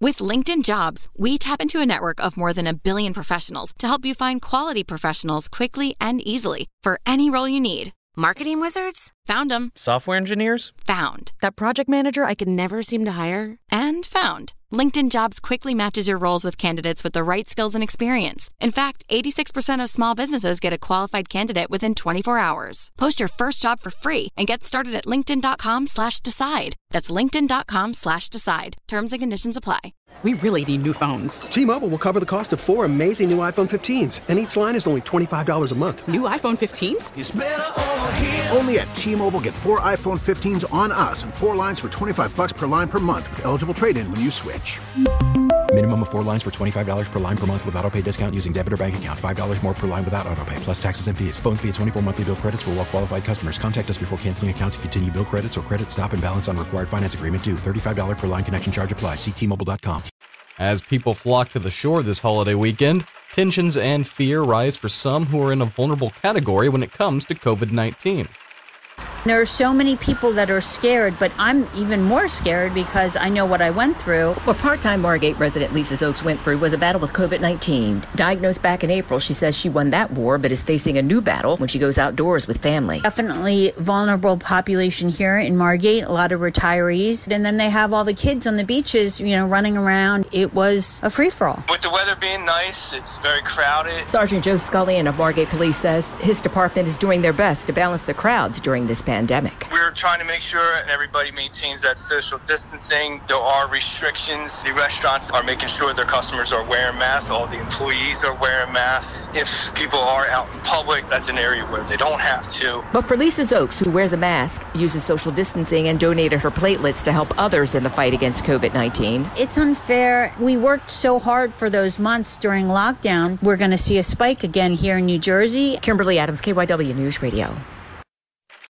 With LinkedIn Jobs, we tap into a network of more than 1 billion professionals to help you find quality professionals quickly and easily for any role you need. Marketing wizards? Found them. Software engineers? Found. That project manager I could never seem to hire? And found. LinkedIn Jobs quickly matches your roles with candidates with the right skills and experience. In fact, 86% of small businesses get a qualified candidate within 24 hours. Post your first job for free and get started at linkedin.com/decide. That's linkedin.com/decide. Terms and conditions apply. We really need new phones. T-Mobile will cover the cost of 4 amazing new iPhone 15s, and each line is only $25 a month. New iPhone 15s? It's better over here. Only at T-Mobile, get 4 iPhone 15s on us and 4 lines for $25 per line per month with eligible trade-in when you switch. Minimum of 4 lines for $25 per line per month with autopay discount using debit or bank account. $5 more per line without autopay, plus taxes and fees. Phone fee at 24 monthly bill credits for well-qualified customers. Contact us before canceling account to continue bill credits or credit stop and balance on required finance agreement due. $35 per line connection charge applies. See T-Mobile.com. As people flock to the shore this holiday weekend, tensions and fear rise for some who are in a vulnerable category when it comes to COVID-19. There are so many people that are scared, but I'm even more scared because I know what I went through. What part-time Margate resident Lisa Oakes went through was a battle with COVID-19. Diagnosed back in April, she says she won that war, but is facing a new battle when she goes outdoors with family. Definitely vulnerable population here in Margate, a lot of retirees. And then they have all the kids on the beaches, running around. It was a free-for-all. With the weather being nice, it's very crowded. Sergeant Joe Scullion of Margate Police says his department is doing their best to balance the crowds during this pandemic. We're trying to make sure everybody maintains that social distancing. There are restrictions. The restaurants are making sure their customers are wearing masks. All the employees are wearing masks. If people are out in public, that's an area where they don't have to. But for Lisa Oakes, who wears a mask, uses social distancing, and donated her platelets to help others in the fight against COVID-19. It's unfair. We worked so hard for those months during lockdown. We're going to see a spike again here in New Jersey. Kimberly Adams, KYW News Radio.